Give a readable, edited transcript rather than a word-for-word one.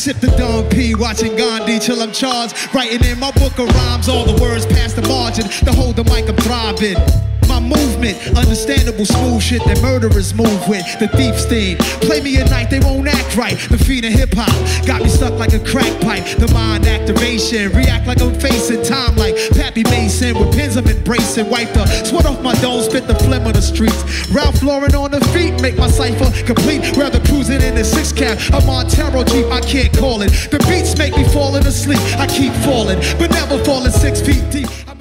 sip the Don P, watching Gandhi till I'm charged. Writing in my book of rhymes, all the words past the margin. To hold the mic, I'm thriving. My movement, understandable smooth shit that murderers move with. The thief's theme. Play me at night, they won't act right. The fiend of hip hop got me stuck like a crack pipe. The mind activation, react like I'm facing time like Pappy Mason. With pins I'm embracing. Wipe the sweat off my dome, spit the phlegm on the streets. Ralph Lauren on the feet, make my cipher complete. Rather cruising in a six cab, a Montero Jeep, I can't call it. The beats make me falling asleep. I keep falling, but never falling 6 feet deep.